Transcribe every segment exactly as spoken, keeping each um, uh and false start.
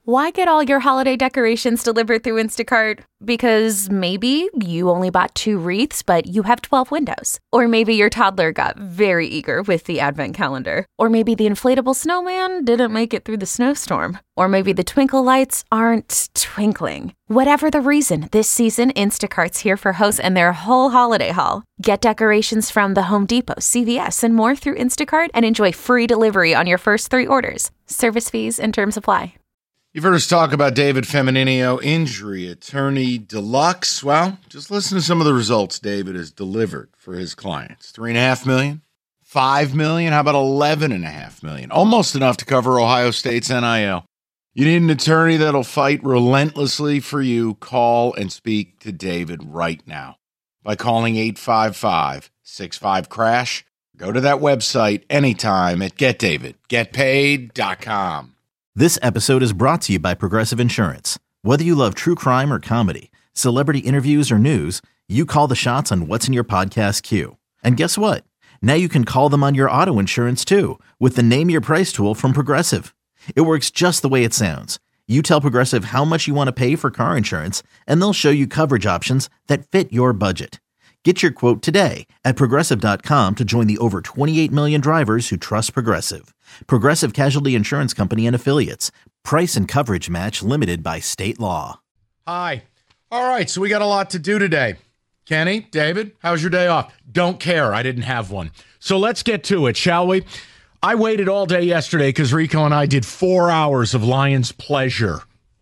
Why get all your holiday decorations delivered through Instacart? Because maybe you only bought two wreaths, but you have twelve windows. Or maybe your toddler got very eager with the advent calendar. Or maybe the inflatable snowman didn't make it through the snowstorm. Or maybe the twinkle lights aren't twinkling. Whatever the reason, this season, Instacart's here for hosts and their whole holiday haul. Get decorations from the Home Depot, C V S, and more through Instacart and enjoy free delivery on your first three orders. Service fees and terms apply. You've heard us talk about David Femininio, injury attorney deluxe. Well, just listen to some of the results David has delivered for his clients. Three and a half million, five million, how about eleven and a half million? Almost enough to cover Ohio State's N I L. You need an attorney that'll fight relentlessly for you. Call and speak to David right now by calling eight five five, six five, crash. Go to that website anytime at get david get paid dot com. This episode is brought to you by Progressive Insurance. Whether you love true crime or comedy, celebrity interviews or news, you call the shots on what's in your podcast queue. And guess what? Now you can call them on your auto insurance too with the Name Your Price tool from Progressive. It works just the way it sounds. You tell Progressive how much you want to pay for car insurance, and they'll show you coverage options that fit your budget. Get your quote today at progressive dot com to join the over twenty-eight million drivers who trust Progressive. Progressive Casualty Insurance Company and Affiliates. Price and coverage match limited by state law. Hi. All right, so we got a lot to do today. Kenny, David, how's your day off? Don't care. I didn't have one. So let's get to it, shall we? I waited all day yesterday because Rico and I did four hours of Lion's Pleasure.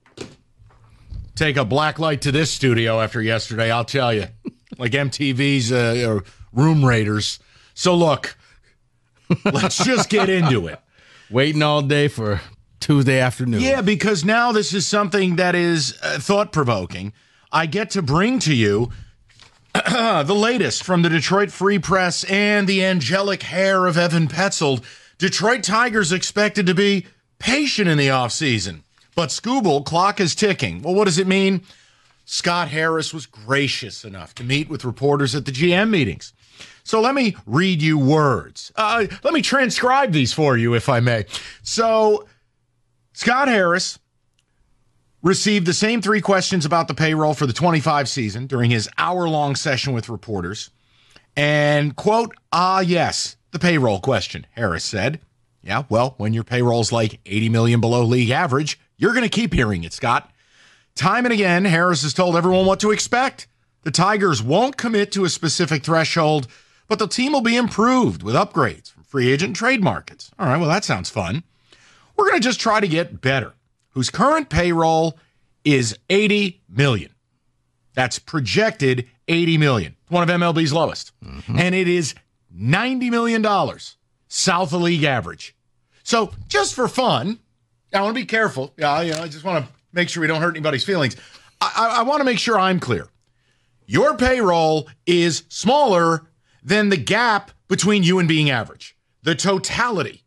Take a black light to this studio after yesterday, I'll tell you. Like M T V's uh, Room Raiders. So look, let's just get into it. Waiting all day for Tuesday afternoon. Yeah, because now this is something that is uh, thought-provoking. I get to bring to you the latest from the Detroit Free Press and the angelic hair of Evan Petzold. Detroit Tigers expected to be patient in the offseason. But Scooble, clock is ticking. Well, what does it mean? Scott Harris was gracious enough to meet with reporters at the G M meetings. So let me read you words. Uh, let me transcribe these for you, if I may. So Scott Harris received the same three questions about the payroll for the twenty-five season during his hour-long session with reporters. And, quote, ah, yes, the payroll question, Harris said. Yeah, well, when your payroll's like eighty million dollars below league average, you're going to keep hearing it, Scott. Time and again, Harris has told everyone what to expect. The Tigers won't commit to a specific threshold, but the team will be improved with upgrades from free agent and trade markets. All right, well, that sounds fun. We're going to just try to get better. Whose current payroll is eighty million dollars. That's projected eighty million dollars, one of M L B's lowest. Mm-hmm. And it is ninety million dollars south of league average. So just for fun, I want to be careful. Yeah, you know, I just want to make sure we don't hurt anybody's feelings. I, I, I want to make sure I'm clear. Your payroll is smaller than the gap between you and being average. The totality.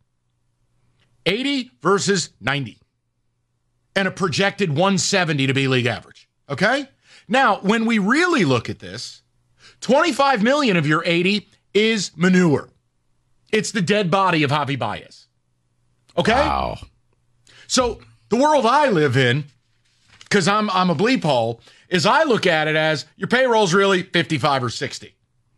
eighty versus ninety. And a projected one seventy to be league average. Okay? Now, when we really look at this, twenty-five million of your eighty is manure. It's the dead body of Javi Baez. Okay? Wow. So the world I live in, because I'm I'm a bleep hole, is I look at it as your payroll's really fifty-five or sixty.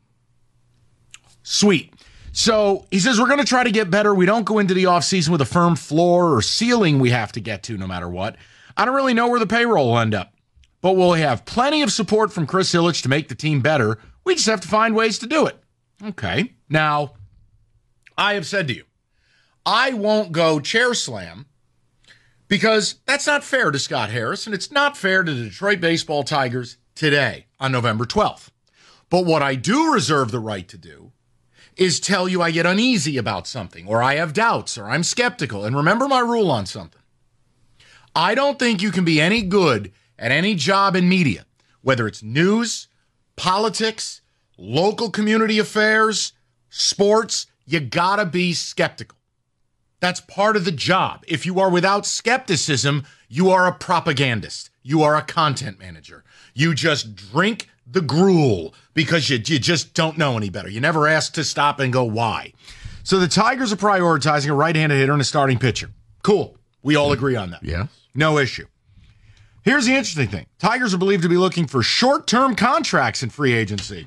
Sweet. So he says we're going to try to get better. We don't go into the offseason with a firm floor or ceiling we have to get to no matter what. I don't really know where the payroll will end up, but we'll have plenty of support from Chris Ilitch to make the team better. We just have to find ways to do it. Okay. Now, I have said to you, I won't go chair slam because that's not fair to Scott Harris, and it's not fair to the Detroit Baseball Tigers today on November twelfth. But what I do reserve the right to do is tell you I get uneasy about something, or I have doubts, or I'm skeptical. And remember my rule on something. I don't think you can be any good at any job in media, whether it's news, politics, local community affairs, sports. You gotta be skeptical. That's part of the job. If you are without skepticism, you are a propagandist. You are a content manager. You just drink the gruel because you, you just don't know any better. You never ask to stop and go, why? So the Tigers are prioritizing a right-handed hitter and a starting pitcher. Cool. We all agree on that. Yes. No issue. Here's the interesting thing. Tigers are believed to be looking for short-term contracts in free agency.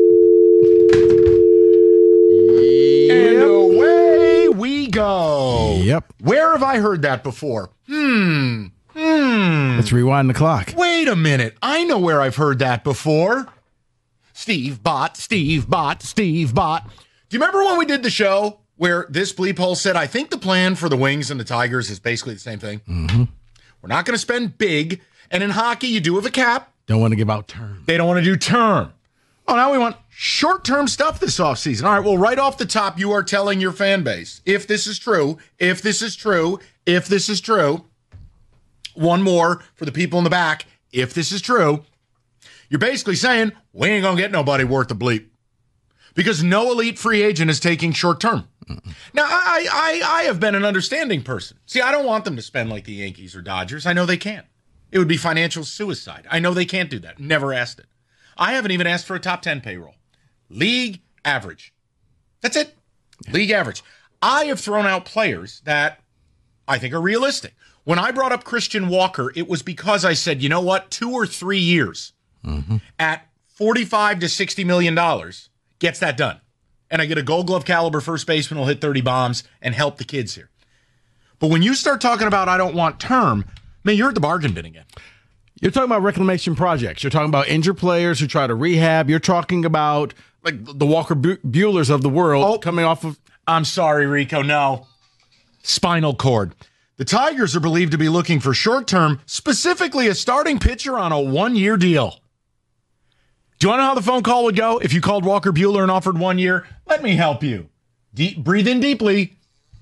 And away we go. Yep. Where have I heard that before? Hmm. Hmm. Let's rewind the clock. Wait a minute. I know where I've heard that before. Steve Bott, Steve Bott, Steve Bott. Do you remember when we did the show where this bleep hole said, I think the plan for the Wings and the Tigers is basically the same thing? Mm-hmm. We're not going to spend big. And in hockey, you do have a cap. Don't want to give out term. They don't want to do term. Oh, now we want short-term stuff this offseason. All right, well, right off the top, you are telling your fan base, if this is true, if this is true, if this is true, one more for the people in the back, if this is true, you're basically saying, we ain't going to get nobody worth the bleep. Because no elite free agent is taking short-term. Mm-mm. Now, I, I, I have been an understanding person. See, I don't want them to spend like the Yankees or Dodgers. I know they can't. It would be financial suicide. I know they can't do that. Never asked it. I haven't even asked for a top ten payroll. League average. That's it. League average. I have thrown out players that I think are realistic. When I brought up Christian Walker, it was because I said, you know what? Two or three years mm-hmm. at forty-five to sixty million dollars gets that done. And I get a Gold Glove caliber first baseman who'll hit thirty bombs and help the kids here. But when you start talking about I don't want term, man, you're at the bargain bin again. You're talking about reclamation projects. You're talking about injured players who try to rehab. You're talking about like the Walker Buehlers of the world oh, coming off of. I'm sorry, Rico. No. Spinal cord. The Tigers are believed to be looking for short-term, specifically a starting pitcher on a one-year deal. Do you want to know how the phone call would go if you called Walker Buehler and offered one year? Let me help you. Deep, breathe in deeply.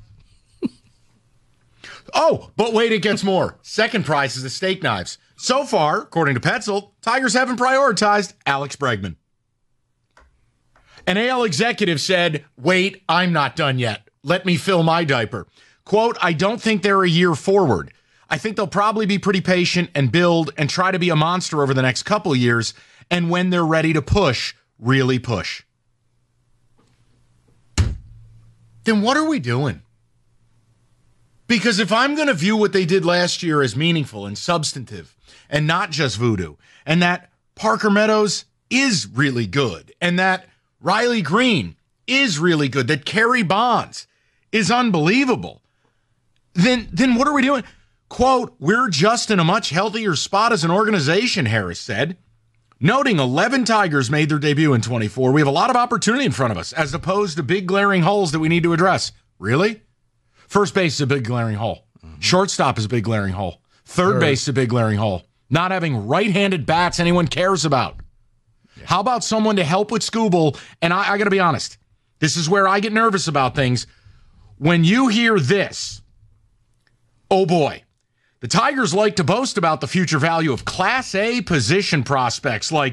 Oh, but wait, it gets more. Second prize is the steak knives. So far, according to Petzel, Tigers haven't prioritized Alex Bregman. An A L executive said, wait, I'm not done yet. Let me fill my diaper. Quote, I don't think they're a year forward. I think they'll probably be pretty patient and build and try to be a monster over the next couple of years. And when they're ready to push, really push. Then what are we doing? Because if I'm going to view what they did last year as meaningful and substantive and not just voodoo, and that Parker Meadows is really good, and that Riley Green is really good, that Kerry Bonds is unbelievable, then, then what are we doing? Quote, we're just in a much healthier spot as an organization, Harris said. Noting eleven Tigers made their debut in twenty-four. We have a lot of opportunity in front of us as opposed to big glaring holes that we need to address. Really? First base is a big glaring hole. Mm-hmm. Shortstop is a big glaring hole. Third sure. base is a big glaring hole. Not having right-handed bats anyone cares about. Yeah. How about someone to help with Skubal? And I, I got to be honest, this is where I get nervous about things. When you hear this, oh boy, the Tigers like to boast about the future value of Class A position prospects like...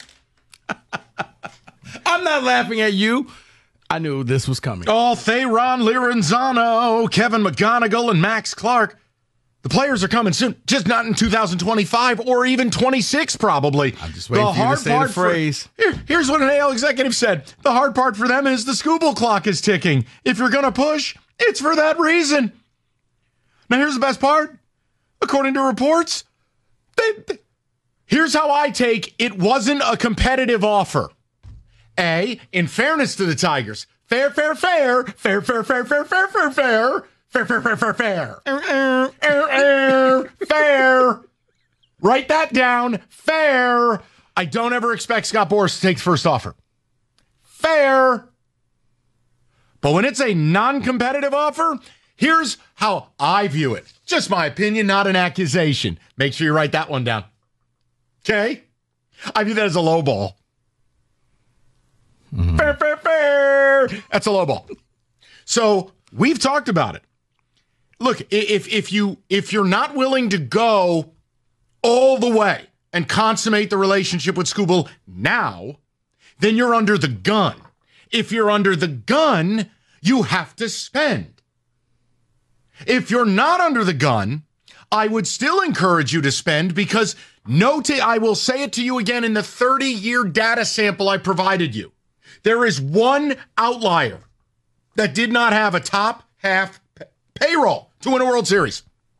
I'm not laughing at you. I knew this was coming. Oh, Theron Liranzano, Kevin McGonigal, and Max Clark. The players are coming soon, just not in two thousand twenty-five or even twenty-six, probably. I'm just waiting the for you to say the phrase. For, here, here's what an A L executive said. The hard part for them is the Skubal clock is ticking. If you're going to push, it's for that reason. Now, here's the best part. According to reports, they, they, here's how I take it wasn't a competitive offer. A, in fairness to the Tigers, fair, fair, fair, fair, fair, fair, fair, fair, fair, fair, fair, fair, fair, fair, fair, fair, fair, fair. Write that down. Fair. I don't ever expect Scott Boras to take the first offer. Fair. But when it's a non-competitive offer, here's how I view it. Just my opinion, not an accusation. Make sure you write that one down. Okay? I view that as a low ball. Mm-hmm. Fair, fair, fair. That's a low ball. So we've talked about it. Look, if if you if you're not willing to go all the way and consummate the relationship with Skubal now, then you're under the gun. If you're under the gun, you have to spend. If you're not under the gun, I would still encourage you to spend because no t- I will say it to you again in the thirty-year data sample I provided you. There is one outlier that did not have a top half p- payroll to win a World Series.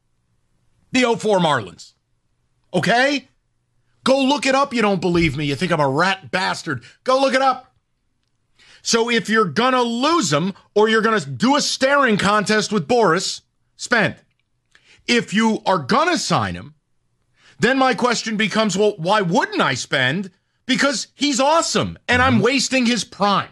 The oh four Marlins. Okay? Go look it up. You don't believe me. You think I'm a rat bastard. Go look it up. So if you're going to lose them or you're going to do a staring contest with Boris, spend. If you are going to sign him, then my question becomes, well, why wouldn't I spend? Because he's awesome and I'm wasting his prime.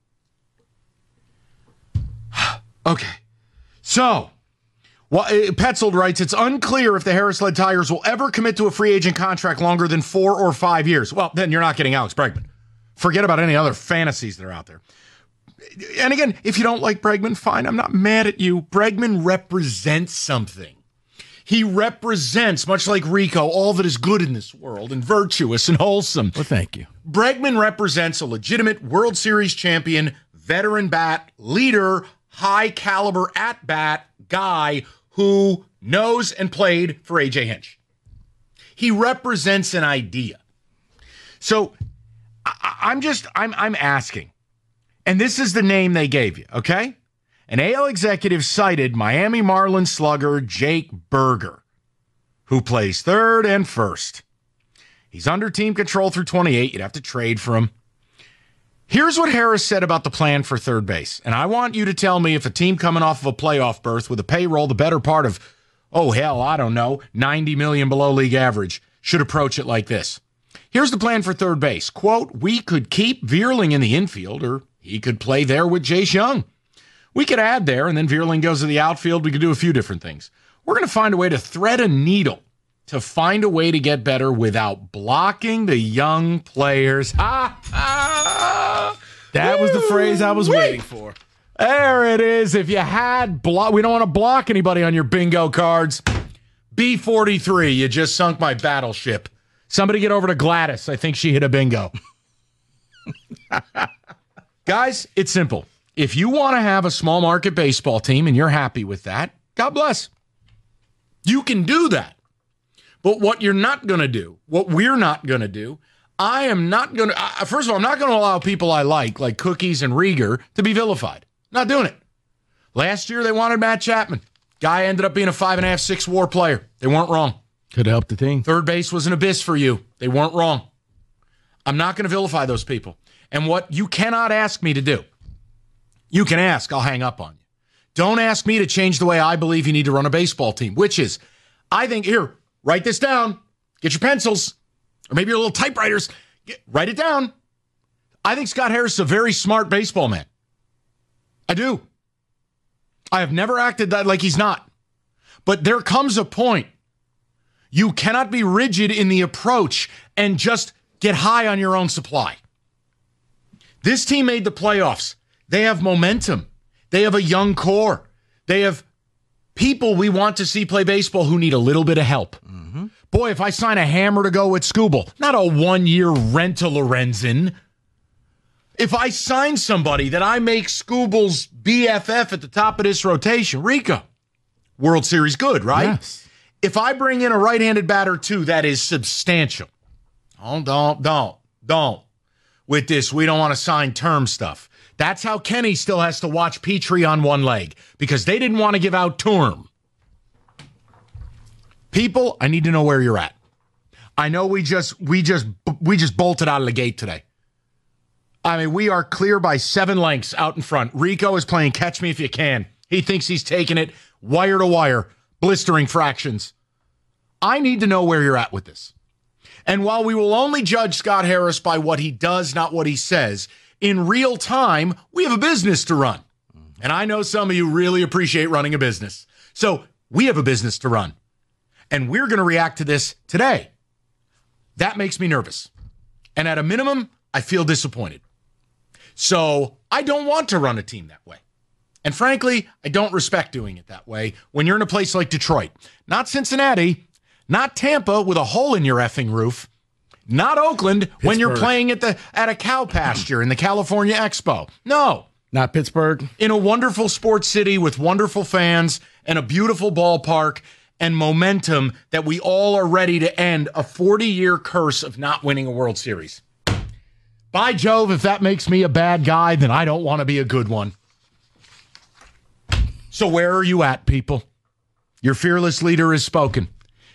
Okay. So, well, Petzold writes, it's unclear if the Harris-led Tigers will ever commit to a free agent contract longer than four or five years. Well, then you're not getting Alex Bregman. Forget about any other fantasies that are out there. And again, if you don't like Bregman, fine. I'm not mad at you. Bregman represents something. He represents, much like Rico, all that is good in this world and virtuous and wholesome. Well, thank you. Bregman represents a legitimate World Series champion, veteran bat, leader, high caliber at bat guy who knows and played for A J Hinch. He represents an idea. So I, I'm just, I'm, I'm asking, and this is the name they gave you, okay? An A L executive cited Miami Marlins slugger Jake Burger, who plays third and first. He's under team control through twenty-eight. You'd have to trade for him. Here's what Harris said about the plan for third base. And I want you to tell me if a team coming off of a playoff berth with a payroll the better part of, oh, hell, I don't know, ninety million below league average should approach it like this. Here's the plan for third base. Quote, we could keep Vierling in the infield, or he could play there with Jace Young. We could add there, and then Vierling goes to the outfield. We could do a few different things. We're going to find a way to thread a needle to find a way to get better without blocking the young players. Ha, ha. That was the phrase I was Wait. waiting for. There it is. If you had block, we don't want to block anybody on your bingo cards. B forty-three, you just sunk my battleship. Somebody get over to Gladys. I think she hit a bingo. Guys, it's simple. If you want to have a small market baseball team and you're happy with that, God bless. You can do that. But what you're not going to do, what we're not going to do, I am not going to, uh, first of all, I'm not going to allow people I like, like Cookies and Rieger, to be vilified. Not doing it. Last year, they wanted Matt Chapman. Guy ended up being a five and a half, six war player. They weren't wrong. Could have helped the team. Third base was an abyss for you. They weren't wrong. I'm not going to vilify those people. And what you cannot ask me to do, you can ask, I'll hang up on you. Don't ask me to change the way I believe you need to run a baseball team, which is, I think, here, write this down. Get your pencils, or maybe your little typewriters. Get, write it down. I think Scott Harris is a very smart baseball man. I do. I have never acted that like he's not. But there comes a point. You cannot be rigid in the approach and just get high on your own supply. This team made the playoffs. They have momentum. They have a young core. They have people we want to see play baseball who need a little bit of help. Mm-hmm. Boy, if I sign a hammer to go with Skubal, not a one-year rental Lorenzen. If I sign somebody that I make Skubal's B F F at the top of this rotation, Rico, World Series good, right? Yes. If I bring in a right-handed batter, too, that is substantial. Don't, don't, don't, don't. With this, we don't want to sign term stuff. That's how Kenny still has to watch Petrie on one leg, because they didn't want to give out term. People, I need to know where you're at. I know we just we just we just bolted out of the gate today. I mean, we are clear by seven lengths out in front. Rico is playing catch me if you can. He thinks he's taking it wire to wire, blistering fractions. I need to know where you're at with this. And while we will only judge Scott Harris by what he does, not what he says, in real time, we have a business to run. And I know some of you really appreciate running a business. So we have a business to run. And we're going to react to this today. That makes me nervous. And at a minimum, I feel disappointed. So I don't want to run a team that way. And frankly, I don't respect doing it that way when you're in a place like Detroit. Not Cincinnati, not Tampa with a hole in your effing roof, not Oakland Pittsburgh. When you're playing at the at a cow pasture in the California Expo. No. Not Pittsburgh. In a wonderful sports city with wonderful fans and a beautiful ballpark and momentum that we all are ready to end a forty-year curse of not winning a World Series. By Jove, if that makes me a bad guy, then I don't want to be a good one. So where are you at, people? Your fearless leader has spoken.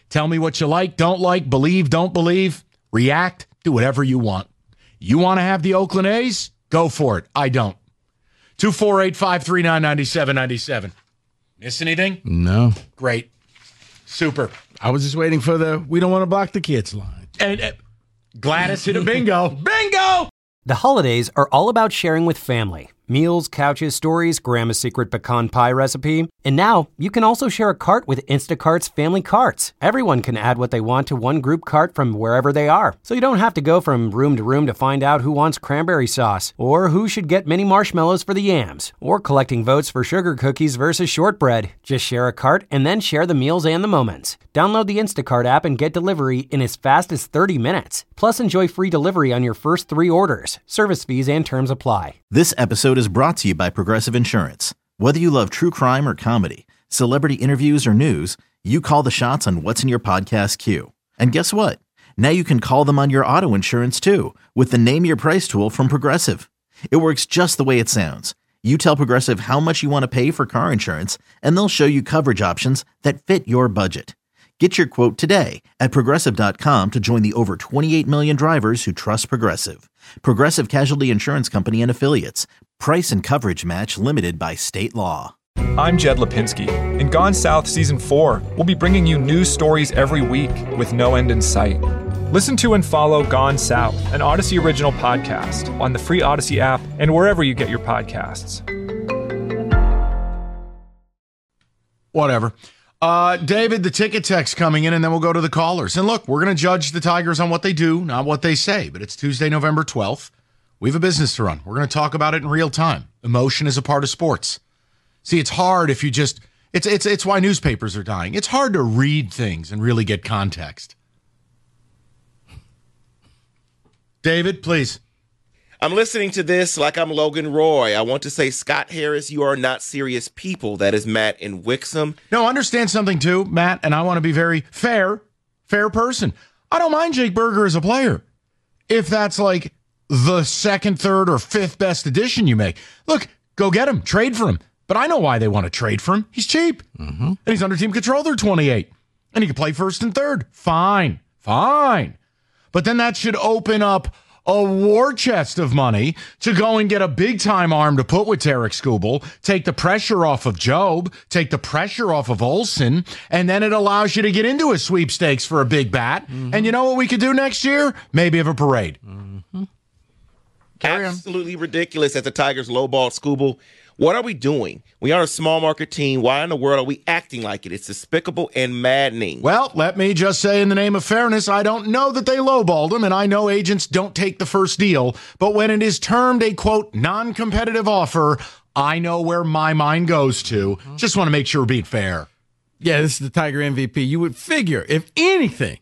Tell me what you like, don't like, believe, don't believe, react, do whatever you want. You want to have the Oakland A's? Go for it. I don't. two four eight, five three nine, nine seven nine seven. Miss anything? No. Great. Super. I was just waiting for the we don't want to block the kids line. And uh, Gladys hit a bingo. Bingo! The holidays are all about sharing with family. Meals, couches, stories, Grandma's secret pecan pie recipe. And now, you can also share a cart with Instacart's Family Carts. Everyone can add what they want to one group cart from wherever they are. So you don't have to go from room to room to find out who wants cranberry sauce, or who should get mini marshmallows for the yams, or collecting votes for sugar cookies versus shortbread. Just share a cart and then share the meals and the moments. Download the Instacart app and get delivery in as fast as thirty minutes. Plus, enjoy free delivery on your first three orders. Service fees and terms apply. This episode is brought to you by Progressive Insurance. Whether you love true crime or comedy, celebrity interviews or news, you call the shots on what's in your podcast queue. And guess what? Now you can call them on your auto insurance too with the Name Your Price tool from Progressive. It works just the way it sounds. You tell Progressive how much you want to pay for car insurance, and they'll show you coverage options that fit your budget. Get your quote today at Progressive dot com to join the over twenty-eight million drivers who trust Progressive. Progressive Casualty Insurance Company and Affiliates. Price and coverage match limited by state law. I'm Jed Lipinski. In Gone South Season four, we'll be bringing you news stories every week with no end in sight. Listen to and follow Gone South, an Odyssey original podcast, on the free Odyssey app and wherever you get your podcasts. Whatever. Uh, David, the ticket text coming in, and then we'll go to the callers. And look, we're going to judge the Tigers on what they do, not what they say. But it's Tuesday, November twelfth. We have a business to run. We're going to talk about it in real time. Emotion is a part of sports. See, it's hard if you just, it's it's it's why newspapers are dying. It's hard to read things and really get context. David, please. I'm listening to this like I'm Logan Roy. I want to say, Scott Harris, you are not serious people. That is Matt in Wixom. No, understand something too, Matt, and I want to be very fair, fair person. I don't mind Jake Berger as a player. If that's like the second, third, or fifth best addition you make. Look, go get him, trade for him. But I know why they want to trade for him. He's cheap. Mm-hmm. And he's under team control through twenty-eight. And he can play first and third. Fine, fine. But then that should open up a war chest of money to go and get a big-time arm to put with Tarek Skubal, take the pressure off of Job, take the pressure off of Olsen, and then it allows you to get into a sweepstakes for a big bat. Mm-hmm. And you know what we could do next year? Maybe have a parade. Mm-hmm. Absolutely ridiculous that the Tigers lowballed Skubal. What are we doing? We are a small market team. Why in the world are we acting like it? It's despicable and maddening. Well, let me just say in the name of fairness, I don't know that they lowballed him, and I know agents don't take the first deal. But when it is termed a, quote, non-competitive offer, I know where my mind goes to. Mm-hmm. Just want to make sure we're being fair. Yeah, this is the Tiger M V P. You would figure, if anything,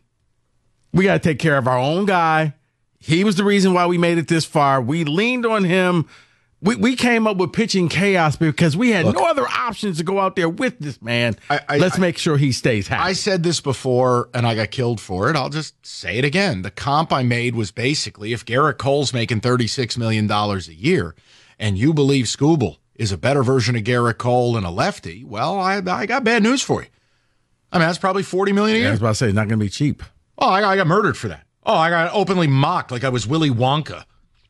we got to take care of our own guy. He was the reason why we made it this far. We leaned on him. We we came up with pitching chaos because we had Look, no other options to go out there with this man. I, I, Let's I, make sure he stays happy. I said this before, and I got killed for it. I'll just say it again. The comp I made was basically if Garrett Cole's making thirty-six million dollars a year, and you believe Skubal is a better version of Garrett Cole and a lefty, well, I I got bad news for you. I mean, that's probably forty million dollars a year. Yeah, I was about to say, it's not going to be cheap. Oh, I, I got murdered for that. Oh, I got openly mocked like I was Willy Wonka.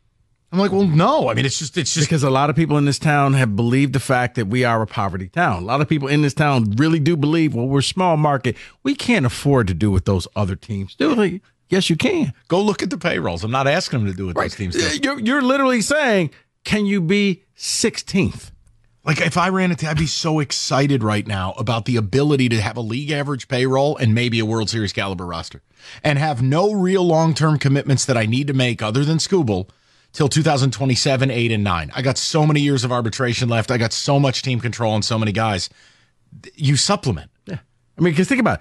I'm like, well, no. I mean, it's just, it's just because a lot of people in this town have believed the fact that we are a poverty town. A lot of people in this town really do believe, well, we're a small market. We can't afford to do what those other teams do. Like, yes, you can. Go look at the payrolls. I'm not asking them to do what right. those teams do. You're, you're literally saying, can you be sixteenth? Like, if I ran it, I'd be so excited right now about the ability to have a league average payroll and maybe a World Series caliber roster and have no real long-term commitments that I need to make other than Skubal till two thousand twenty-seven, eight, and nine. I got so many years of arbitration left. I got so much team control and so many guys. You supplement. Yeah. I mean, because think about it.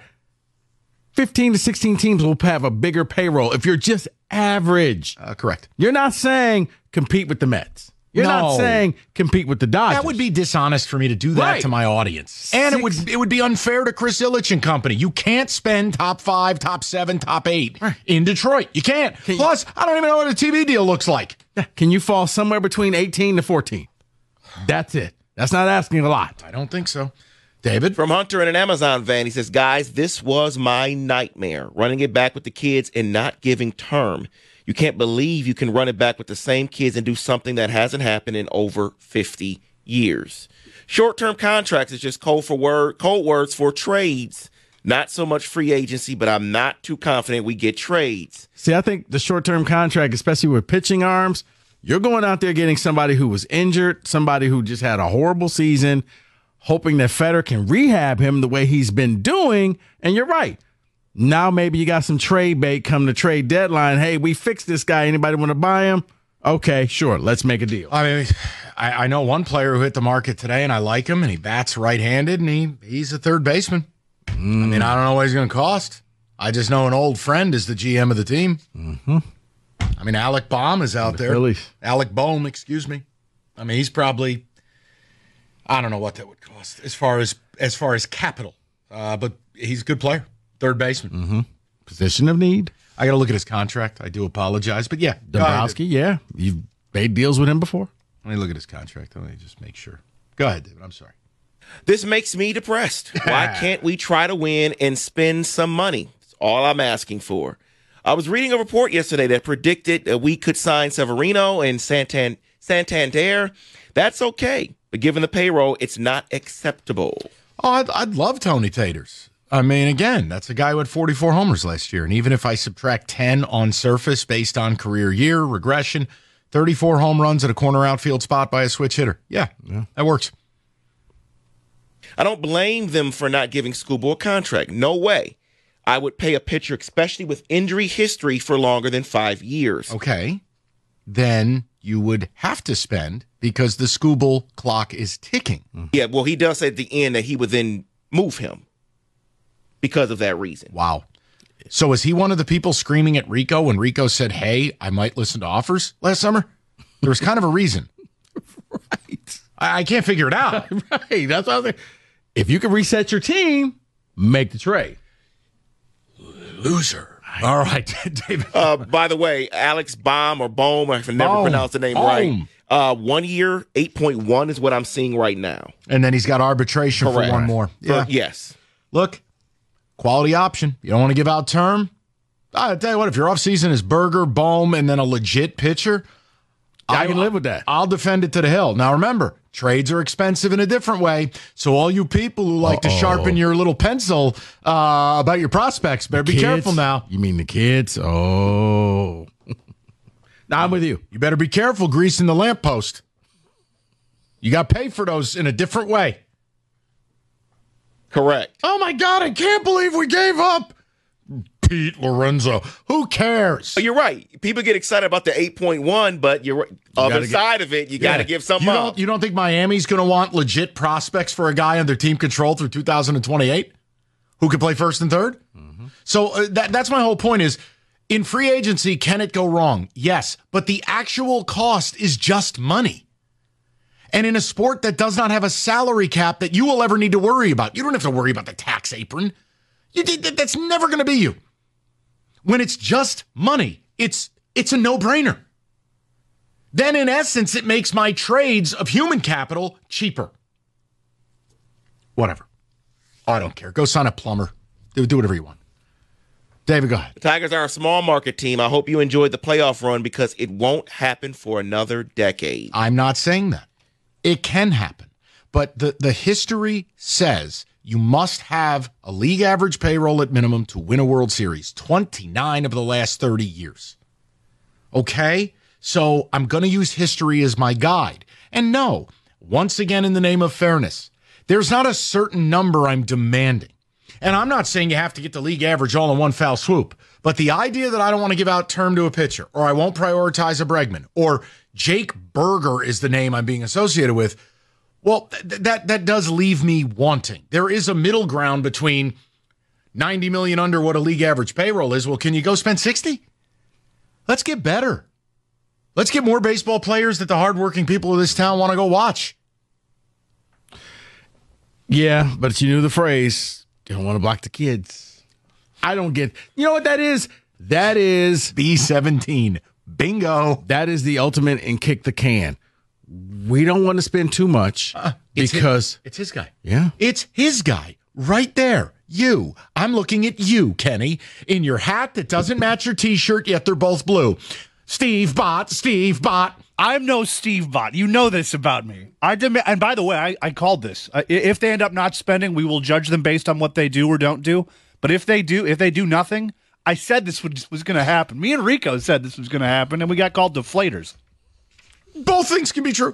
fifteen to sixteen teams will have a bigger payroll if you're just average. Uh, correct. You're not saying compete with the Mets. You're no. not saying compete with the Dodgers. That would be dishonest for me to do that right. to my audience. And Six. it would it would be unfair to Chris Ilitch and company. You can't spend top five, top seven, top eight right. in Detroit. You can't. Can Plus, you, I don't even know what a T V deal looks like. Can you fall somewhere between eighteen to fourteen? That's it. That's not asking a lot. I don't think so. David? From Hunter in an Amazon van, he says, guys, this was my nightmare, running it back with the kids and not giving term. You can't believe you can run it back with the same kids and do something that hasn't happened in over fifty years. Short-term contracts is just code for word, code words for trades. Not so much free agency, but I'm not too confident we get trades. See, I think the short-term contract, especially with pitching arms, you're going out there getting somebody who was injured, somebody who just had a horrible season, hoping that Fetter can rehab him the way he's been doing. And you're right. Now maybe you got some trade bait come the trade deadline. Hey, we fixed this guy. Anybody want to buy him? Okay, sure. Let's make a deal. I mean, I, I know one player who hit the market today, and I like him, and he bats right-handed, and he he's a third baseman. Mm. I mean, I don't know what he's going to cost. I just know an old friend is the G M of the team. Mm-hmm. I mean, Alec Bohm is out the there. Phillies. Alec Bohm, excuse me. I mean, he's probably, I don't know what that would cost as far as as far as capital, uh, but he's a good player, third baseman. Mm-hmm. Position of need. I got to look at his contract. I do apologize, but yeah, Dombrowski. Yeah, you've made deals with him before. Let me look at his contract. Let me just make sure. Go ahead, David. I'm sorry. This makes me depressed. Why can't we try to win and spend some money? That's all I'm asking for. I was reading a report yesterday that predicted that we could sign Severino and Santan- Santander. That's okay, but given the payroll, it's not acceptable. Oh, I'd, I'd love Tony Taters. I mean, again, that's a guy who had forty-four homers last year. And even if I subtract ten on surface based on career year, regression, thirty-four home runs at a corner outfield spot by a switch hitter. Yeah, yeah. That works. I don't blame them for not giving Skubal a contract. No way. I would pay a pitcher, especially with injury history, for longer than five years. Okay. Then you would have to spend because the Skubal clock is ticking. Yeah, well, he does say at the end that he would then move him because of that reason. Wow. So is he one of the people screaming at Rico when Rico said, hey, I might listen to offers last summer? There was kind of a reason. Right. I, I can't figure it out. Right. That's what I was saying. If you can reset your team, make the trade. Loser. All right, David. Uh, by the way, Alex Baum or Bohm, I can never Bohm. pronounce the name Bohm. right. Uh, one year, eight point one is what I'm seeing right now. And then he's got arbitration Correct. for one more. Yeah. For, yes. Look, quality option. You don't want to give out term? I'll tell you what, if your offseason is Berger, Bohm, and then a legit pitcher, I can live with that. I'll defend it to the hill. Now, remember, trades are expensive in a different way. So all you people who like Uh-oh. to sharpen your little pencil uh, about your prospects, better be kids? careful now. You mean the kids? Oh. Now I'm with you. You better be careful greasing the lamppost. You got to pay for those in a different way. Correct. Oh, my God, I can't believe we gave up Pete Lorenzo. Who cares? You're right. People get excited about the eight point one, but you're right. Other get, side of it, you yeah. got to give something you up. Don't, you don't think Miami's going to want legit prospects for a guy under team control through two thousand twenty-eight who could play first and third? Mm-hmm. So uh, that, that's my whole point is, in free agency, can it go wrong? Yes, but the actual cost is just money. And in a sport that does not have a salary cap that you will ever need to worry about, you don't have to worry about the tax apron. You, that's never going to be you. When it's just money, it's it's a no-brainer. Then, in essence, it makes my trades of human capital cheaper. Whatever. I don't care. Go sign a plumber. Do, do whatever you want. David, go ahead. The Tigers are a small market team. I hope you enjoyed the playoff run because it won't happen for another decade. I'm not saying that. It can happen. But the, the history says you must have a league average payroll at minimum to win a World Series. twenty-nine of the last thirty years. Okay? So I'm going to use history as my guide. And no, once again, in the name of fairness, there's not a certain number I'm demanding. And I'm not saying you have to get the league average all in one foul swoop. But the idea that I don't want to give out term to a pitcher, or I won't prioritize a Bregman, or Jake Berger is the name I'm being associated with, well, th- that that does leave me wanting. There is a middle ground between ninety million dollars under what a league average payroll is. Well, can you go spend sixty? Let's get better. Let's get more baseball players that the hardworking people of this town want to go watch. Yeah, but you knew the phrase, you don't want to block the kids. I don't get, you know what that is? That is B seventeen. Bingo. That is the ultimate in kick the can. we don't want to spend too much uh, it's because his, it's his guy. Yeah. It's his guy right there. You. I'm looking at you, Kenny, in your hat that doesn't match your T-shirt, yet they're both blue. Steve Bott, Steve Bott. I'm no Steve Bott. You know this about me. I dem- And by the way, I, I called this. Uh, if they end up not spending, we will judge them based on what they do or don't do. But if they do, if they do nothing, I said this was, was going to happen. Me and Rico said this was going to happen, and we got called deflators. Both things can be true.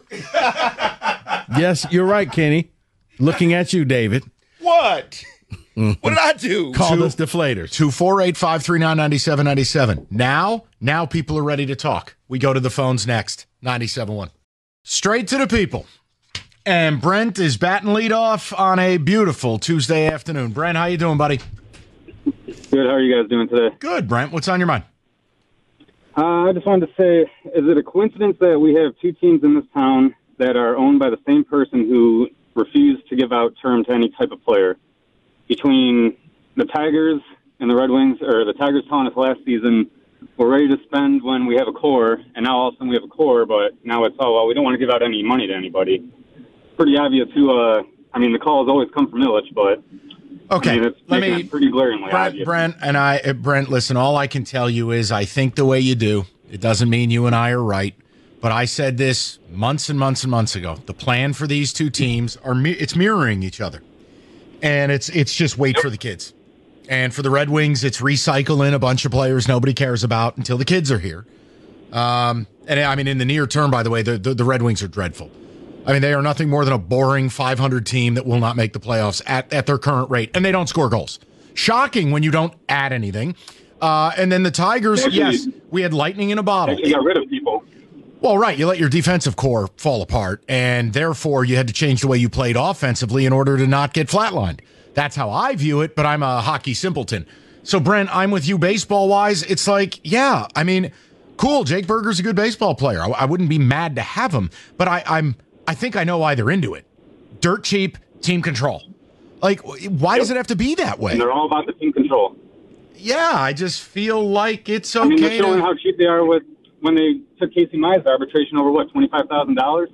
Yes, you're right, Kenny. Looking at you, David. What? What did I do? Called us deflators. two four eight, five three nine, nine seven nine seven. Now, now people are ready to talk. We go to the phones next. ninety-seven point one. Straight to the people. And Brent is batting lead off on a beautiful Tuesday afternoon. Brent, how you doing, buddy? Good. How are you guys doing today? Good, Brent. What's on your mind? Uh, I just wanted to say, is it a coincidence that we have two teams in this town that are owned by the same person who refused to give out term to any type of player? Between the Tigers and the Red Wings, or the Tigers telling us last season, we're ready to spend when we have a core, and now all of a sudden we have a core, but now it's, oh, well, we don't want to give out any money to anybody. Pretty obvious who, uh, I mean, the calls always come from Illich, but okay, I mean, it's let me, it pretty glaringly Brent, obvious. Brent, and I, uh, Brent, listen, all I can tell you is I think the way you do. It doesn't mean you and I are right, but I said this months and months and months ago. The plan for these two teams, are it's mirroring each other. And it's it's just wait for the kids. And for the Red Wings, it's recycle in a bunch of players nobody cares about until the kids are here. Um, and I mean, in the near term, by the way, the, the, the Red Wings are dreadful. I mean, they are nothing more than a boring five hundred team that will not make the playoffs at, at their current rate. And they don't score goals. Shocking when you don't add anything. Uh, and then the Tigers, Actually, yes, we had lightning in a bottle. Actually got rid of people. Well, right. You let your defensive core fall apart, and therefore you had to change the way you played offensively in order to not get flatlined. That's how I view it, but I'm a hockey simpleton. So, Brent, I'm with you baseball-wise. It's like, yeah, I mean, cool, Jake Berger's a good baseball player. I, I wouldn't be mad to have him, but I, I'm, I think I know why they're into it. Dirt cheap, team control. Like, why yep. does it have to be that way? And they're all about the team control. Yeah, I just feel like it's okay I mean, they're showing to... how cheap they are with when they took Casey Mize arbitration over, what, twenty-five thousand dollars?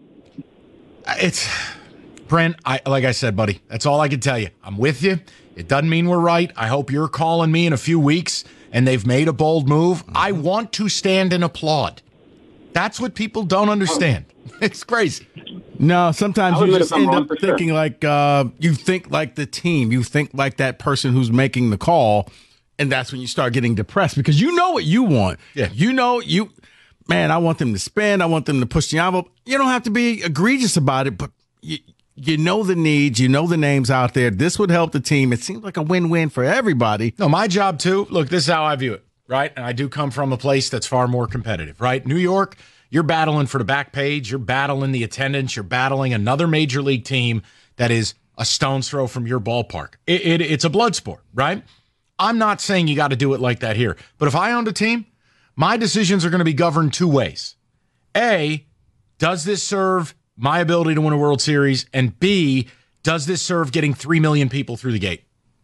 It's, Brent, I, like I said, buddy, that's all I can tell you. I'm with you. It doesn't mean we're right. I hope you're calling me in a few weeks and they've made a bold move. I want to stand and applaud. That's what people don't understand. Oh. It's crazy. No, sometimes you just end up thinking sure. like, uh, you think like the team. You think like that person who's making the call. And that's when you start getting depressed because you know what you want. Yeah. You know, you, man, I want them to spend. I want them to push the envelope. You don't have to be egregious about it, but you, you know the needs. You know the names out there. This would help the team. It seems like a win-win for everybody. No, my job too. Look, this is how I view it, right? And I do come from a place that's far more competitive, right? New York, you're battling for the back page. You're battling the attendance. You're battling another major league team that is a stone's throw from your ballpark. It, it, it's a blood sport, right? I'm not saying you got to do it like that here. But if I owned a team, my decisions are going to be governed two ways. A, does this serve my ability to win a World Series? And B, does this serve getting three million people through the gate?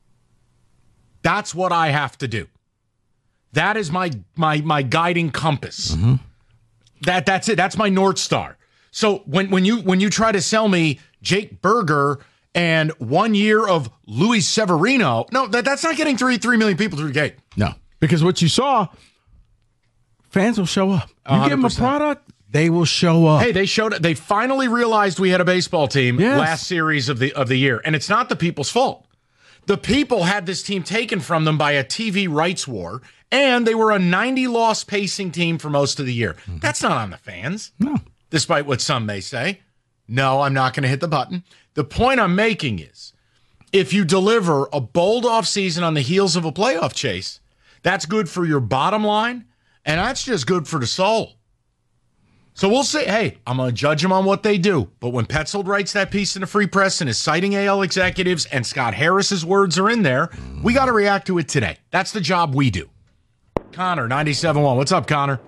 That's what I have to do. That is my my my guiding compass. Mm-hmm. That that's it. That's my North Star. So when when you when you try to sell me Jake Berger and one year of Luis Severino, no, that, that's not getting three three million people through the gate. No, because what you saw, fans will show up. You one hundred percent. give them a product, they will show up. Hey, they showed it. They finally realized we had a baseball team yes. last series of the of the year, and it's not the people's fault. The people had this team taken from them by a T V rights war, and they were a ninety-loss pacing team for most of the year. Mm-hmm. That's not on the fans, no. Despite what some may say. No, I'm not going to hit the button. The point I'm making is, if you deliver a bold offseason on the heels of a playoff chase, that's good for your bottom line, and that's just good for the soul. So we'll see. Hey, I'm going to judge them on what they do. But when Petzold writes that piece in the Free Press and is citing A L executives and Scott Harris's words are in there, we got to react to it today. That's the job we do. Connor, ninety-seven point one. What's up, Connor?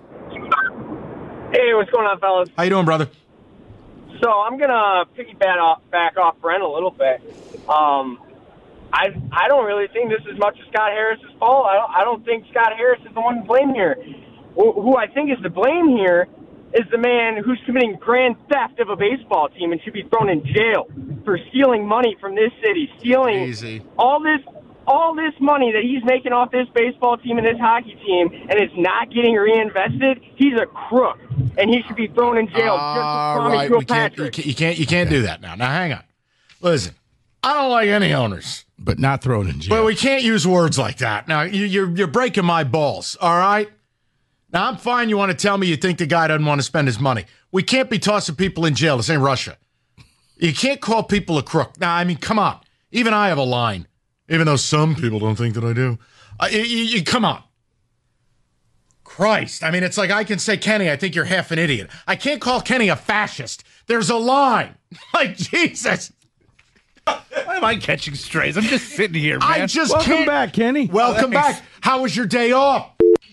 Hey, what's going on, fellas? How you doing, brother? So I'm going to piggyback off, back off Brent a little bit. Um, I I don't really think this is much of Scott Harris's fault. I don't, I don't think Scott Harris is the one to blame here. Who, who I think is to blame here is the man who's committing grand theft of a baseball team and should be thrown in jail for stealing money from this city, stealing Easy. all this all this money that he's making off this baseball team and this hockey team, and it's not getting reinvested. He's a crook, and he should be thrown in jail. All just as Tommy right, we can't, you Kilpatrick. can't, you can't, you can't do that now. Now, hang on. Listen, I don't like any owners. But not thrown in jail. But we can't use words like that. Now, you, you're, you're breaking my balls, all right? Now, I'm fine. You want to tell me you think the guy doesn't want to spend his money. We can't be tossing people in jail. This ain't Russia. You can't call people a crook. Now, I mean, come on. Even I have a line, even though some people don't think that I do. Uh, you, you, you, come on. Christ. I mean, it's like I can say, Kenny, I think you're half an idiot. I can't call Kenny a fascist. There's a line. Like, Jesus. Why am I catching strays? I'm just sitting here, man. I just Welcome can't. back, Kenny. Welcome Thanks. back. How was your day off?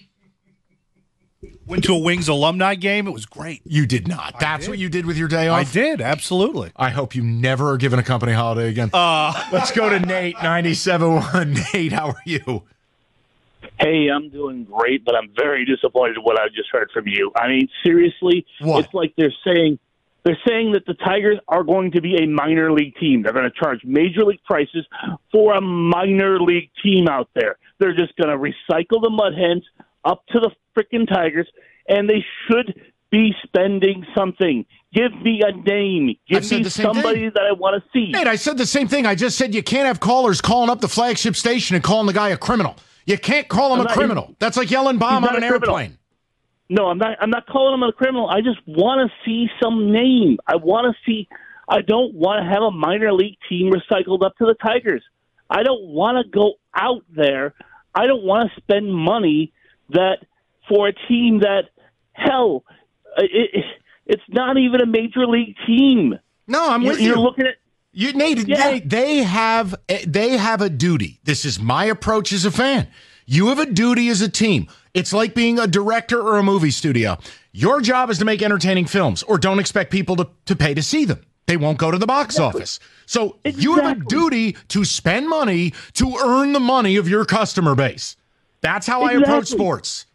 Went to a Wings alumni game. It was great. You did not. That's did. what you did with your day off? I did, absolutely. I hope you never are given a company holiday again. Uh, Let's go to Nate, ninety-seven point one. Nate, how are you? Hey, I'm doing great, but I'm very disappointed in what I just heard from you. I mean, seriously, What? It's like they're saying they're saying that the Tigers are going to be a minor league team. They're going to charge major league prices for a minor league team out there. They're just going to recycle the mud hens up to the freaking Tigers, and they should be spending something. Give me a name. I Give said me the same somebody thing. that I want to see. Nate, I said the same thing. I just said you can't have callers calling up the flagship station and calling the guy a criminal. You can't call him I'm a not- criminal. That's like yelling bomb He's on not an a criminal. airplane. No, I'm not. I'm not calling him a criminal. I just want to see some name. I want to see. I don't want to have a minor league team recycled up to the Tigers. I don't want to go out there. I don't want to spend money that for a team that hell, it, it, it's not even a major league team. No, I'm You're, with you're you. looking at. You, Nate, Yeah. they, they have they have a duty. This is my approach as a fan. You have a duty as a team. It's like being a director or a movie studio. Your job is to make entertaining films, or don't expect people to, to pay to see them. They won't go to the box Exactly. office. So you have a Exactly. duty to spend money to earn the money of your customer base. That's how I approach Exactly. sports.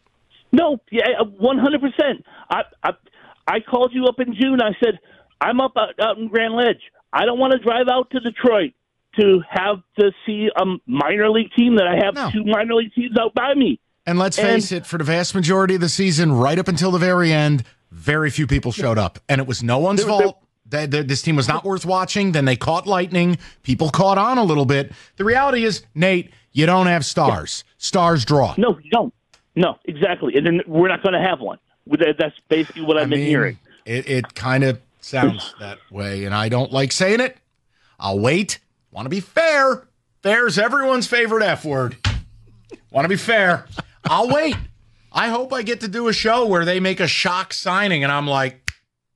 No, yeah, one hundred percent. I, I I called you up in June. I said I'm up out, out in Grand Ledge. I don't want to drive out to Detroit to have to see a minor league team that I have No. two minor league teams out by me. And let's And- face it, for the vast majority of the season, right up until the very end, very few people showed up. And it was no one's There- there- fault. That that this team was not worth watching. Then they caught lightning. People caught on a little bit. The reality is, Nate, you don't have stars. Stars draw. No, you don't. No, exactly. And then we're not going to have one. That- That's basically what I've I been mean, hearing. It, it kind of sounds that way, and I don't like saying it. I'll wait. Want to be fair. Fair's everyone's favorite F word. Want to be fair. I'll wait. I hope I get to do a show where they make a shock signing, and I'm like,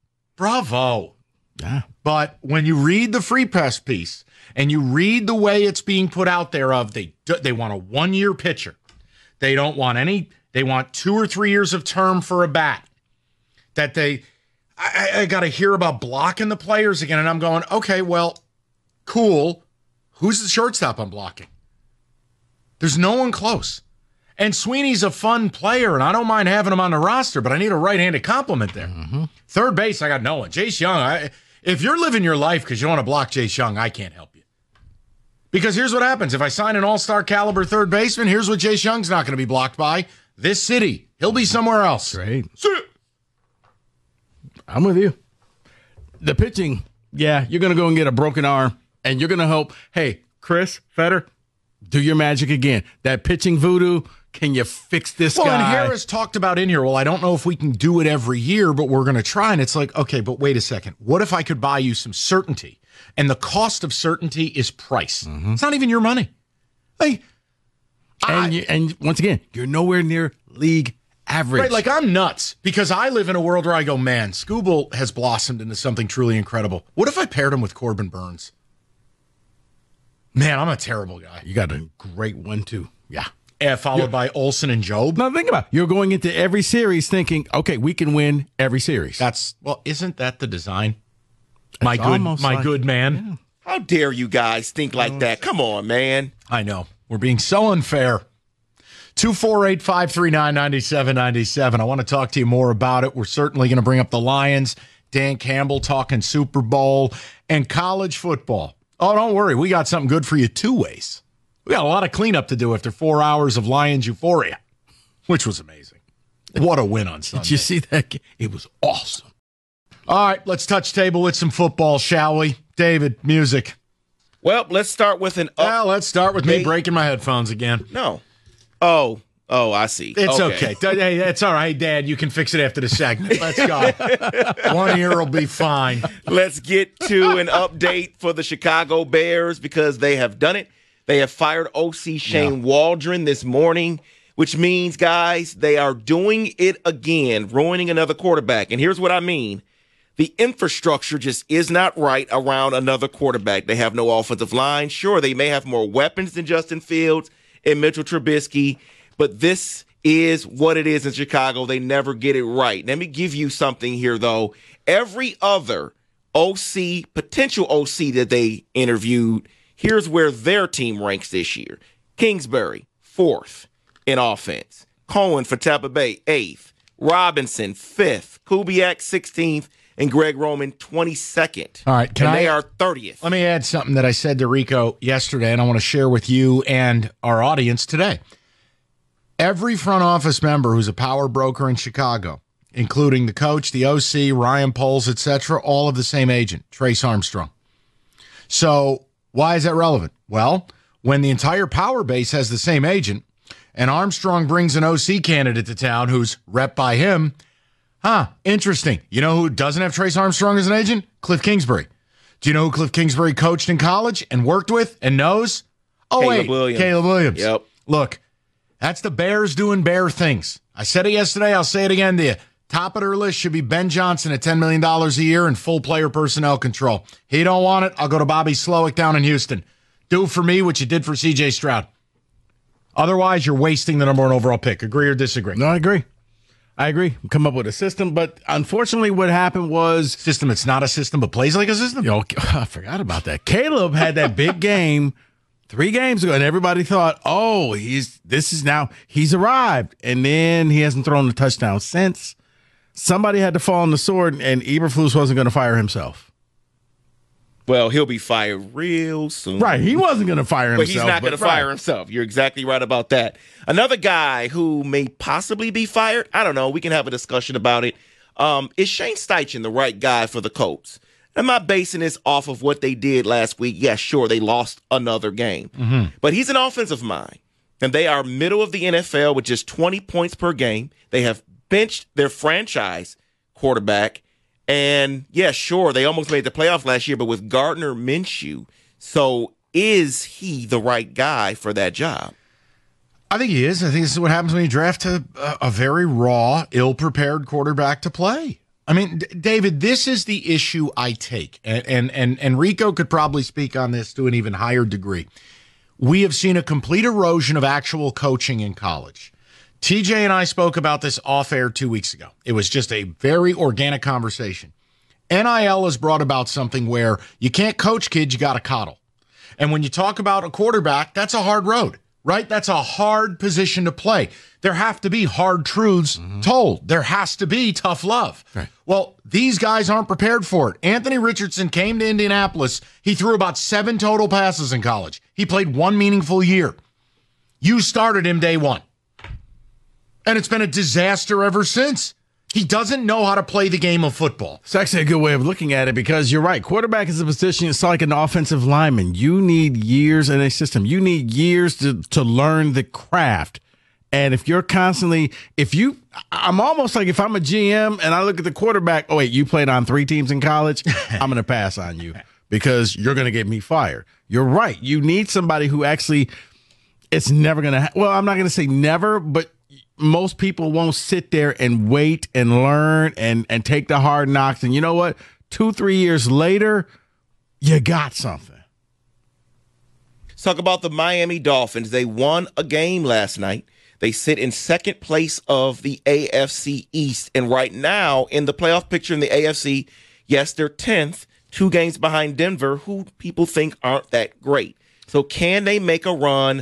bravo. Yeah. But when you read the Free Press piece and you read the way it's being put out there of they they want a one-year pitcher. They don't want any, they want two or three years of term for a bat. That they, I, I got to hear about blocking the players again. And I'm going, okay, well, cool. Who's the shortstop I'm blocking? There's no one close. And Sweeney's a fun player, and I don't mind having him on the roster, but I need a right-handed complement there. Mm-hmm. Third base, I got no one. Jace Young, I, if you're living your life because you want to block Jace Young, I can't help you. Because here's what happens. If I sign an all-star caliber third baseman, here's what Jace Young's not going to be blocked by. This city. He'll be somewhere else. Great. See ya. I'm with you. The pitching, yeah, you're going to go and get a broken arm, and you're going to hope, hey, Chris Fetter, do your magic again. That pitching voodoo, can you fix this Well, guy? and Harris talked about in here, well, I don't know if we can do it every year, but we're going to try. And it's like, okay, but wait a second. What if I could buy you some certainty? And the cost of certainty is price. It's not even your money. Like, I- and, you, and once again, you're nowhere near league average. Right, like I'm nuts because I live in a world where I go, man, Scooble has blossomed into something truly incredible. What if I paired him with Corbin Burns? Man, I'm a terrible guy. You got a great one, too. Yeah. Eh, followed by Olsen and Job. Now, think about it. You're going into every series thinking, okay, we can win every series. That's, well, isn't that the design? My It's good, almost my like- good man. How dare you guys think like that? Come on, man. I know. We're being so unfair. two four eight, five three nine, nine seven nine seven. I want to talk to you more about it. We're certainly going to bring up the Lions, Dan Campbell talking Super Bowl, and college football. Oh, don't worry. We got something good for you two ways. We got a lot of cleanup to do after four hours of Lions euphoria, which was amazing. What a win on Sunday. Did you see that? It was awesome. All right, let's touch table with some football, shall we? David, music. Well, let's start with an up- Well, let's start with me breaking my headphones again. No. Oh, oh, I see. It's okay. okay. Hey, it's all right, Dad. You can fix it after the segment. Let's go. One ear will be fine. Let's get to an update for the Chicago Bears because they have done it. They have fired O C Shane yeah. Waldron this morning, which means, guys, they are doing it again, ruining another quarterback. And here's what I mean. The infrastructure just is not right around another quarterback. They have no offensive line. Sure, they may have more weapons than Justin Fields and Mitchell Trubisky, but this is what it is in Chicago. They never get it right. Let me give you something here, though. Every other O C, potential O C that they interviewed, here's where their team ranks this year. Kingsbury, fourth in offense. Cohen for Tampa Bay, eighth. Robinson, fifth. Kubiak, sixteenth. And Greg Roman, twenty-second. All right. Can and I, they are thirtieth. Let me add something that I said to Rico yesterday, and I want to share with you and our audience today. Every front office member who's a power broker in Chicago, including the coach, the O C, Ryan Poles, et cetera, all of the same agent, Trace Armstrong. So why is that relevant? Well, when the entire power base has the same agent, and Armstrong brings an O C candidate to town who's rep by him, huh, interesting. You know who doesn't have Trace Armstrong as an agent? Cliff Kingsbury. Do you know who Cliff Kingsbury coached in college and worked with and knows? Oh, Caleb wait, Williams. Caleb Williams. Yep. Look, that's the Bears doing Bear things. I said it yesterday. I'll say it again to you. Top of their list should be Ben Johnson at ten million dollars a year and full player personnel control. He don't want it. I'll go to Bobby Slowick down in Houston. Do for me what you did for C J Stroud. Otherwise, you're wasting the number one overall pick. Agree or disagree? No, I agree. I agree. Come up with a system, but unfortunately what happened was... System, it's not a system, but plays like a system? You know, I forgot about that. Caleb had that big game three games ago, and everybody thought, oh, he's this is now, he's arrived. And then he hasn't thrown a touchdown since. Somebody had to fall on the sword, and Eberflus wasn't going to fire himself. Well, he'll be fired real soon. Right, he wasn't going to fire himself. But he's not going to fire himself. You're exactly right about that. Another guy who may possibly be fired, I don't know, we can have a discussion about it. Um, is Shane Steichen the right guy for the Colts? I'm not basing this off of what they did last week. Yeah, sure, they lost another game. Mm-hmm. But he's an offensive mind, and they are middle of the N F L with just twenty points per game. They have benched their franchise quarterback. And, yeah, sure, they almost made the playoffs last year, but with Gardner Minshew. So is he the right guy for that job? I think he is. I think this is what happens when you draft a, a very raw, ill-prepared quarterback to play. I mean, D- David, this is the issue I take. And, and, and, and Rico could probably speak on this to an even higher degree. We have seen a complete erosion of actual coaching in college. T J and I spoke about this off air two weeks ago. It was just a very organic conversation. N I L has brought about something where you can't coach kids, you got to coddle. And when you talk about a quarterback, that's a hard road, right? That's a hard position to play. There have to be hard truths mm-hmm. told. There has to be tough love. Right. Well, these guys aren't prepared for it. Anthony Richardson came to Indianapolis. He threw about seven total passes in college. He played one meaningful year. You started him day one. And it's been a disaster ever since. He doesn't know how to play the game of football. It's actually a good way of looking at it because you're right. Quarterback is a position, it's like an offensive lineman. You need years in a system. You need years to, to learn the craft. And if you're constantly, if you, I'm almost like if I'm a G M and I look at the quarterback, oh, wait, you played on three teams in college, I'm going to pass on you because you're going to get me fired. You're right. You need somebody who actually, it's never going to, ha- well, I'm not going to say never, but most people won't sit there and wait and learn and, and take the hard knocks. And you know what? Two, three years later, you got something. Let's talk about the Miami Dolphins. They won a game last night. They sit in second place of the A F C East. And right now, in the playoff picture in the A F C, yes, they're tenth, two games behind Denver, who people think aren't that great. So can they make a run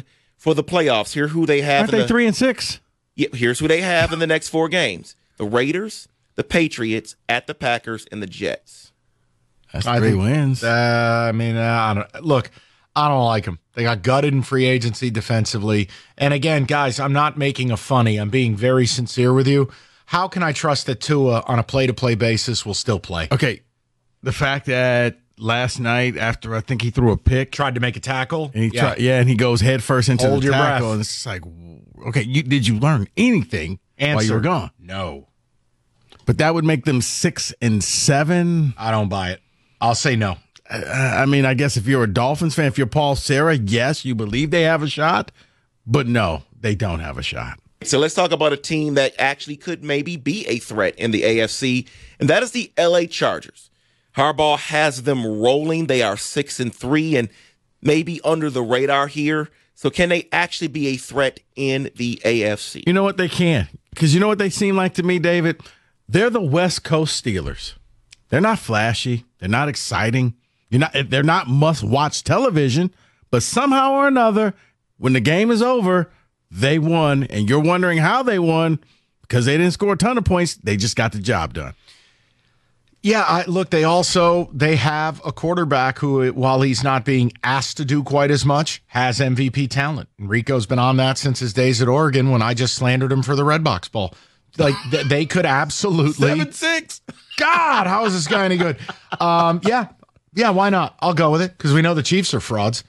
for the playoffs. Here who they have. Aren't in they the, three and six? Yeah, here's who they have in the next four games. The Raiders, the Patriots, at the Packers, and the Jets. That's I three think, wins. Uh, I mean, uh, I don't look. I don't like them. They got gutted in free agency defensively. And again, guys, I'm not making a funny. I'm being very sincere with you. How can I trust that Tua on a play-to-play basis will still play? Okay, the fact that last night after I think he threw a pick, tried to make a tackle, and he yeah, tried, yeah, and he goes head first into Hold the your tackle, breath. and it's just like, okay, you, did you learn anything Answer, while you were gone? No. But that would make them six and seven. I don't buy it. I'll say no. I mean, I guess if you're a Dolphins fan, if you're Paul Serra, yes, you believe they have a shot, but no, they don't have a shot. So let's talk about a team that actually could maybe be a threat in the A F C, and that is the L A Chargers. Harbaugh has them rolling. They are six and three and maybe under the radar here. So can they actually be a threat in the A F C? You know what? They can. Because you know what they seem like to me, David? They're the West Coast Steelers. They're not flashy. They're not exciting. You're not. They're not must-watch television. But somehow or another, when the game is over, they won. And you're wondering how they won because they didn't score a ton of points. They just got the job done. Yeah, I, look, they also, they have a quarterback who, while he's not being asked to do quite as much, has M V P talent. Enrico's been on that since his days at Oregon when I just slandered him for the Redbox Bowl. Like, th- they could absolutely. Seven, six. God, how is this guy any good? Um, yeah, yeah, why not? I'll go with it because we know the Chiefs are frauds.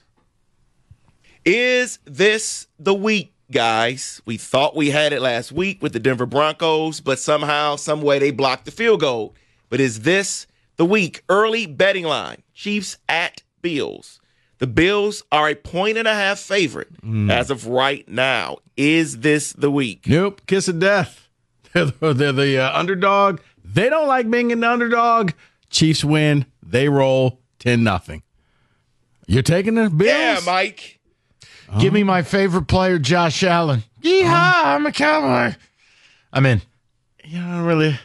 Is this the week, guys? We thought we had it last week with the Denver Broncos, but somehow, some way they blocked the field goal. But is this the week? Early betting line, Chiefs at Bills. The Bills are a point and a half favorite mm. as of right now. Is this the week? Nope, kiss of death. They're the, they're the uh, underdog. They don't like being an underdog. Chiefs win. They roll ten nothing. You're taking the Bills? Yeah, Mike. Oh. Give me my favorite player, Josh Allen. Yeehaw, oh. I'm a Cowboy. I'm in. Yeah, really.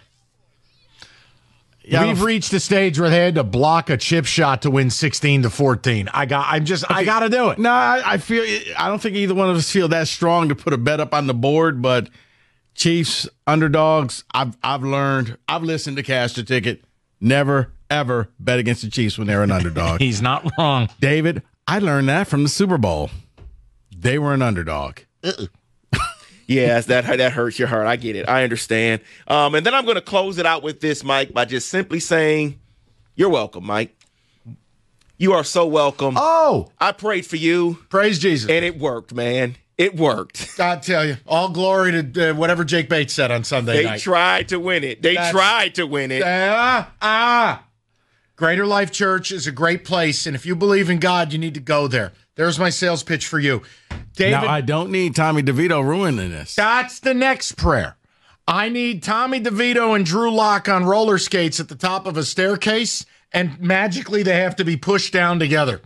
Yeah, We've reached a stage where they had to block a chip shot to win sixteen to fourteen. I got. I'm just. Okay. I got to do it. No, I, I feel. I don't think either one of us feel that strong to put a bet up on the board. But Chiefs underdogs. I've I've learned. I've listened to Cash the Ticket. Never ever bet against the Chiefs when they're an underdog. He's not wrong, David. I learned that from the Super Bowl. They were an underdog. Uh-uh. Yes, that that hurts your heart. I get it. I understand. Um, and then I'm going to close it out with this, Mike, by just simply saying, you're welcome, Mike. You are so welcome. Oh, I prayed for you. Praise Jesus. And it worked, man. It worked. I tell you, all glory to uh, whatever Jake Bates said on Sunday they night. They tried to win it. They That's, tried to win it. Ah, ah. Greater Life Church is a great place, and if you believe in God, you need to go there. There's my sales pitch for you. David, now, I don't need Tommy DeVito ruining this. That's the next prayer. I need Tommy DeVito and Drew Lock on roller skates at the top of a staircase, and magically they have to be pushed down together.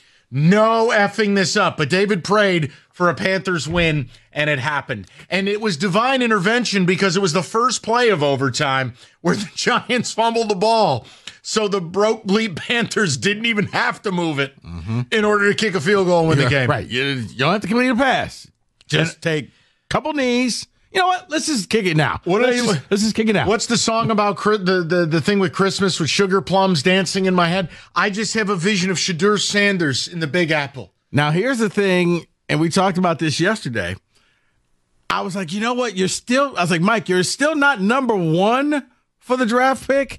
No effing this up. But David prayed for a Panthers win, and it happened. And it was divine intervention because it was the first play of overtime where the Giants fumbled the ball. So the broke bleep Panthers didn't even have to move it mm-hmm. in order to kick a field goal and win yeah, the game. Right. You, you don't have to complete a pass. Just take a couple knees. You know what? Let's just kick it now. What let's, you, just, let's just kick it now. What's the song about the, the, the thing with Christmas with sugar plums dancing in my head? I just have a vision of Shadur Sanders in the Big Apple. Now, here's the thing, and we talked about this yesterday. I was like, you know what? You're still, I was like, Mike, you're still not number one for the draft pick.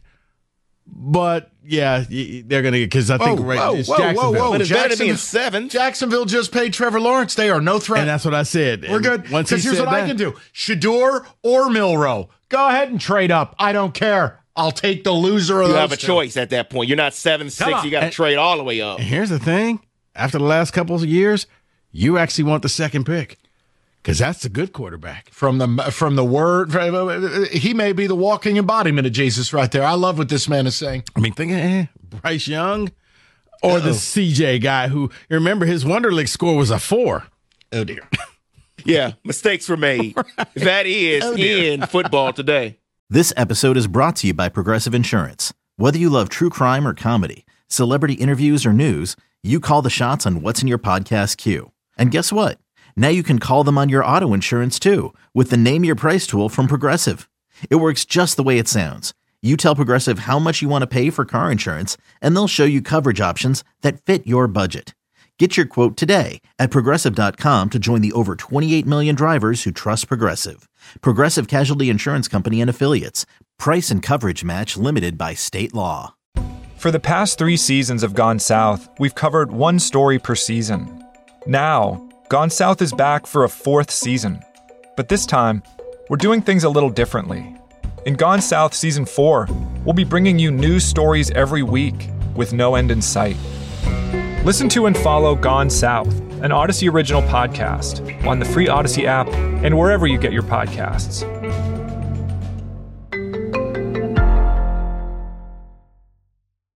But, yeah, they're going to get, because I think whoa, right, whoa, it's whoa, Jacksonville. Whoa, whoa, But it's better to be in seven. Jacksonville just paid Trevor Lawrence. They are no threat. And that's what I said. We're and good. Because here's what that, I can do. Shador or Milroe. Go ahead and trade up. I don't care. I'll take the loser of you those You have a two. choice at that point. You're not seven six. You got to trade all the way up. And here's the thing. After the last couple of years, you actually want the second pick. Because that's a good quarterback. From the from the word, he may be the walking embodiment of Jesus right there. I love what this man is saying. I mean, think of eh, Bryce Young or Uh-oh. the C J guy who, you remember, his Wonderlic score was a four. Oh, dear. Yeah, mistakes were made. Right. That is oh, in football today. This episode is brought to you by Progressive Insurance. Whether you love true crime or comedy, celebrity interviews or news, you call the shots on what's in your podcast queue. And guess what? Now you can call them on your auto insurance too with the Name Your Price tool from Progressive. It works just the way it sounds. You tell Progressive how much you want to pay for car insurance, and they'll show you coverage options that fit your budget. Get your quote today at Progressive dot com to join the over twenty-eight million drivers who trust Progressive. Progressive Casualty Insurance Company and Affiliates. Price and coverage match limited by state law. For the past three seasons of Gone South, we've covered one story per season. Now, Gone South is back for a fourth season. But this time, we're doing things a little differently. In Gone South Season four, we'll be bringing you new stories every week with no end in sight. Listen to and follow Gone South, an Odyssey original podcast, on the free Odyssey app and wherever you get your podcasts.